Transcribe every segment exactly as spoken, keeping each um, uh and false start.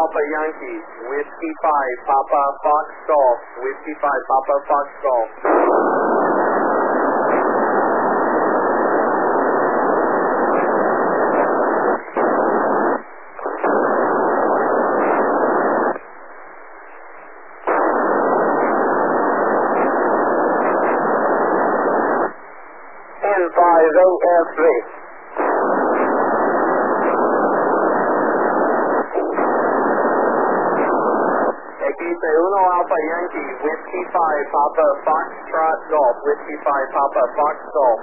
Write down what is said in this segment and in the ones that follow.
Alpha Yankee, Whiskey five, Papa Fox Golf, Whiskey five, Papa Fox Golf. ten five A F three. uno Alpha Yankee, Whiskey five, Papa Foxtrot Golf, Whiskey five, Papa Fox Golf.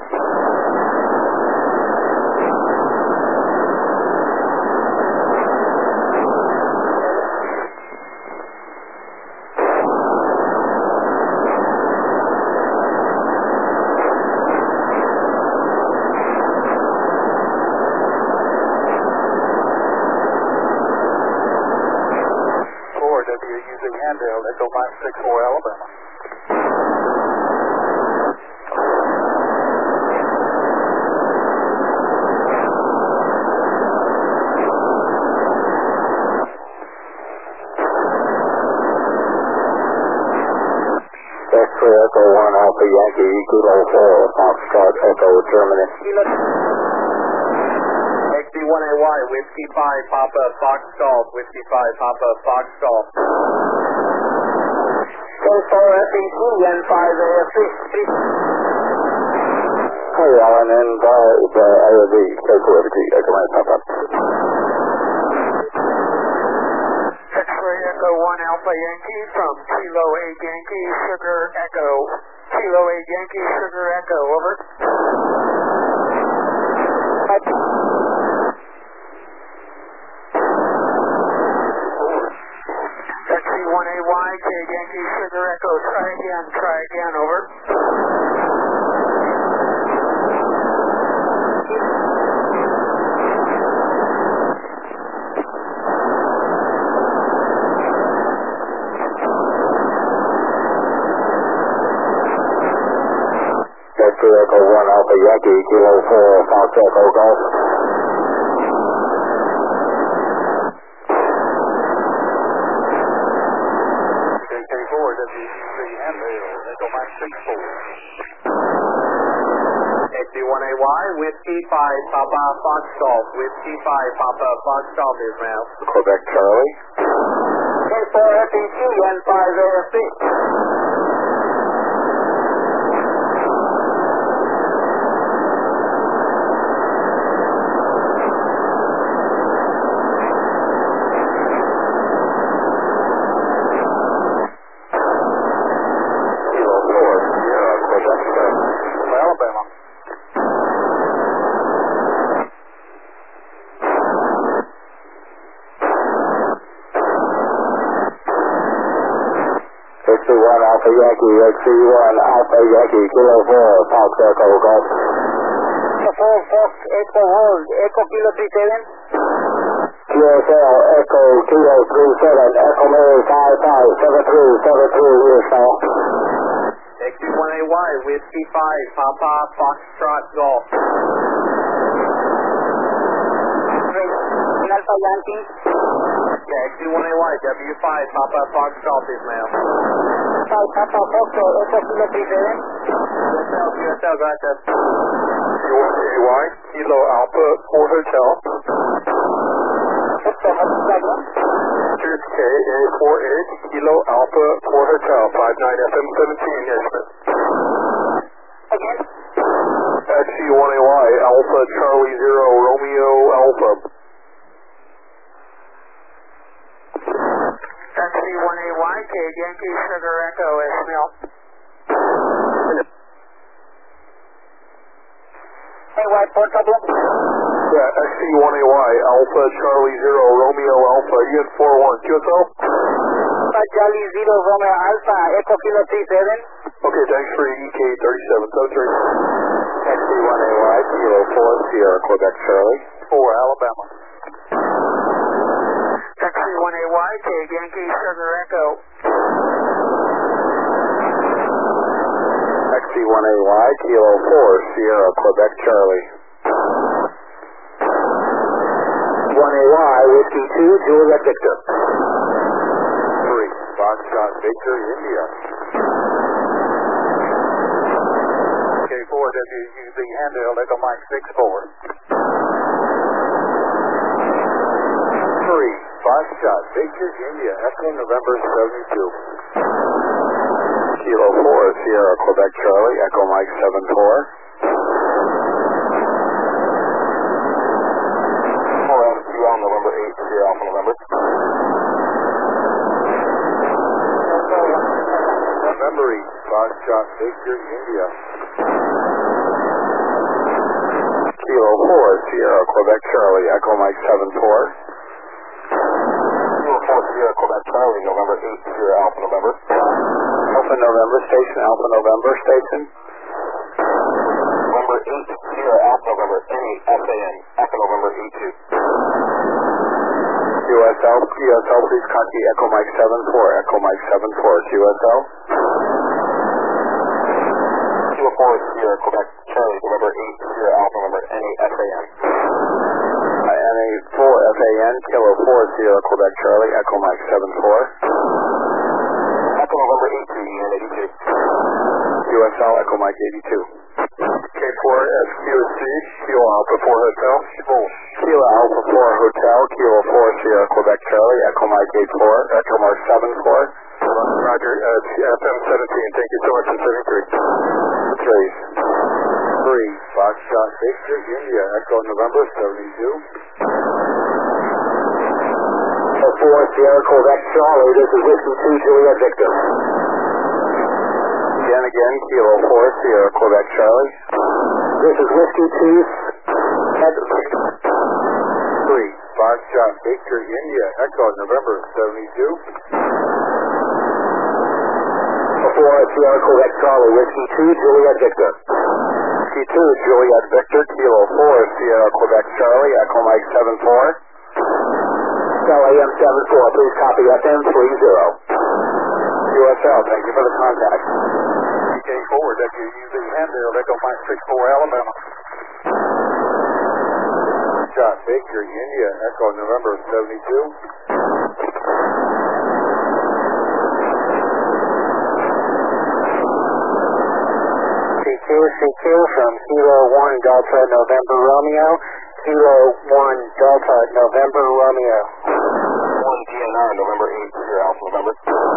Handheld, Echo five six four Alabama. X-ray Echo one Alpha Yankee, Kilo four, Foxtrot Echo, Germany. X D one A Y, Whiskey five, Papa Fox Golf, Whiskey five, Papa Fox Golf. ten four F E C and five A F three. Hi, Alan, and uh, the A O D, Echo F G, Echo one, Papa. X-ray Echo one Alpha Yankee from Kilo eight Yankee, Sugar Echo. Kilo eight Yankee, Sugar Echo, over. X C one A Y, K Yankee, Sugar Echo, try again, try again, over. X-ray Echo one Alpha Yankee, Kilo four, Fox Echo Golf. X D one A Y, Whiskey five, Papa Fox Golf, Whiskey five, Papa Fox Golf, Ismail. Quebec Charlie. ten four F E C and five A F B. X C one Alpha Yankee, X C one Alpha Yankee, Kilo four, Fox Echo Golf. four Fox Echo Hold, Echo Kilo three seven. Q S L Echo Kilo three seven, Echo Mary five five seven three seven three, Ismail. X D one A Y, Whiskey five, Papa Foxtrot Golf. Alpha Yankee. Yeah, X D one A Y, W five, Papa Fox Golf, Ismail. five Papa Fox, Echo Kilo three seven. Q S L, Q S L, gracias. Q one A Y, Kilo Alpha four Hotel. Here's K A four eight, Kilo Alpha four Hotel, five nine F M seventeen, Ishmael. Again? X C one A Y, Alpha Charlie zero, Romeo Alpha. X C one A Y, K Yankee Sugar Echo, Ishmael. Hey, White Portable? Yeah, X C one A Y, Alpha Charlie zero, Romeo Alpha, Ian four one, Q S L? Charlie zero, Romeo Alpha, Echo Kilo three seven. Okay, thanks for E K thirty-seven seventy-three. X C one A Y, Kilo four, Sierra, Quebec Charlie. four, Alabama. X C one A Y, K Yankee Sugar Echo. X C one A Y, Kilo four, Sierra, Quebec Charlie. one A Y, Whiskey two, Juliet Victor. three, Foxtrot Victor, India. K four W U Z handheld, Echo Mike six four. three, Foxtrot Victor, India, Echo November seventy-two. Kilo four, Sierra Quebec Charlie, Echo Mike seven four. four M Q L November eight, Sierra Alpha November. November eight, Foxtrot Victor, India. Kilo four, Sierra Quebec Charlie, Echo Mike seven four. Kilo four, Sierra Quebec Charlie, November eight, Sierra Alpha November. Alpha November Station, Alpha November Station. November eight, Sierra Alpha November, N eight S A N, Echo November eight two. Q S L, Q S L, please copy Echo Mike seven four, Echo Mike seven four, Q S L. Kilo four, Sierra Quebec Charlie, November eight, Sierra Alpha November, N eight S A N. N eight four F A N, Kilo four, Sierra Quebec Charlie, Echo Mike seven four. Echo November eight two, Unit eighty-two. Q S L, Echo Mike eighty-two. K four S Q C, Kilo Alpha four Hotel. Kilo Alpha four Hotel, Kilo four, Sierra Quebec Charlie, Echo Mike eight four, Echo Mark seven four. Roger, uh, F M seventeen, thank you so much for setting three. Three. Three, Foxtrot Victor, India, Echo November seventy-two. four, Sierra Quebec Charlie, this is Whiskey two, Juliet Victor. Again, again, Kilo four, Sierra Quebec Charlie. This is Whiskey two, three, Foxtrot Victor, India, Echo November seventy-two. four, Sierra Quebec Charlie, Whiskey two, Juliet Victor. Whiskey two, Juliet Victor, Kilo four, Sierra Quebec Charlie, Echo Mike seven four. L A M seven four, please copy F M three zero. Q S L, thank you for the contact. K four, W U Z handheld, Echo Mike six four, Alabama. Foxtrot Victor, India, Echo November seventy-two. C Q, C Q from Kilo one Delta November Romeo, Kilo one Delta November Romeo. one D N R November eight, Sierra Alpha November.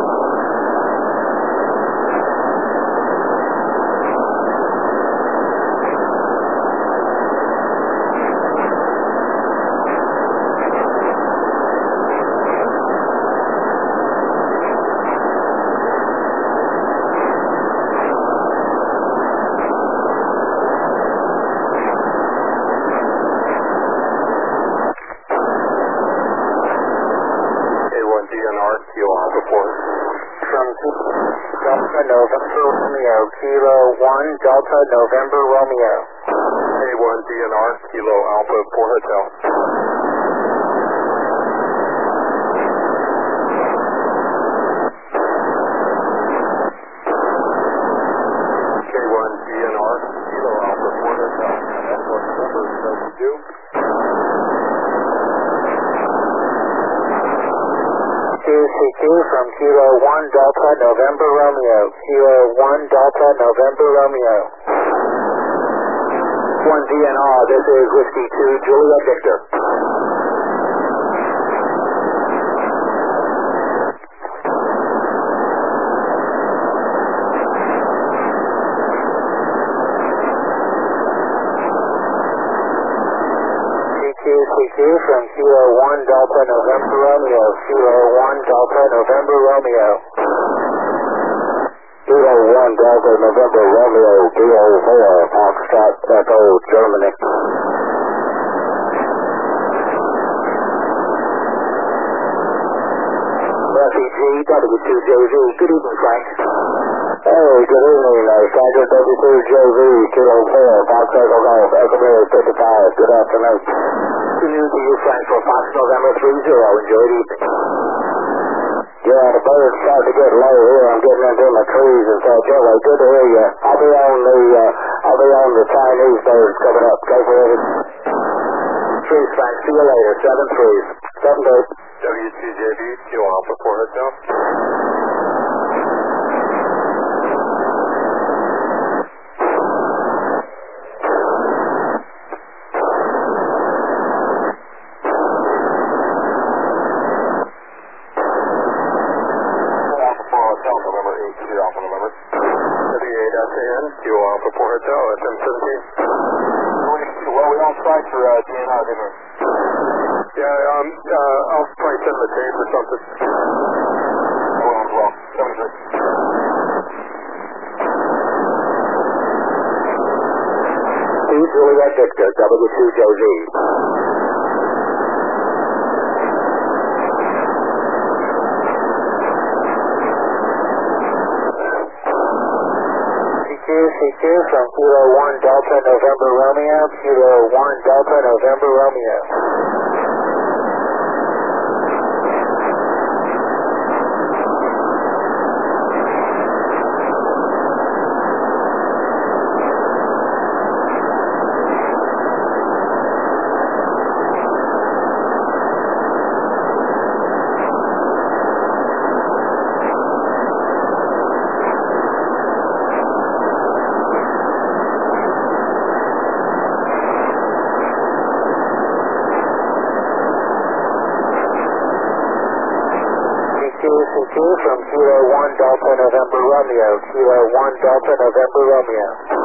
Delta November Romeo, Kilo one Delta November Romeo. A one D N R, Kilo Alpha four Hotel. K one D N R, Kilo Alpha four Hotel. Echo November seventy-two. C Q from Kilo one Delta November Romeo, Kilo one Delta November Romeo. one D N R, this is Whiskey two, Juliet Victor. C Q from Kilo one Delta November Romeo, Kilo one Delta November Romeo. Kilo one Delta November Romeo, Kilo four, Foxtrot Echo, Germany. Refugee W two J V, good evening, Frank. Hey, good evening, uh, Sergeant W two J V, Kilo four, Fox Echo Golf, Echo Mary fifty-five, good afternoon. Good news to you, Frank, for Fox November three zero, enjoy the evening. Yeah, the birds start to get low here, I'm getting into my trees and such, anyway, good to hear you. I'll be on the, uh, I'll be on the Chinese birds coming up, go for it. threes, Frank. See you later. Seven threes. Seven days. W two J V, Kilo Alpha four Hotel. November eight two Alpha November. W eight S A N, Kilo Alpha four Hotel, S M seventeen. Well, we all tried for uh, D N R, didn't we? Yeah, um, uh, I'll probably send the tape or something. I will as well. seventy-three. two Juliet Victor, W two J V. C Q from Kilo one Delta November Romeo, Kilo one Delta November Romeo. C Q from Kilo one Delta November Romeo, Kilo one Delta November Romeo.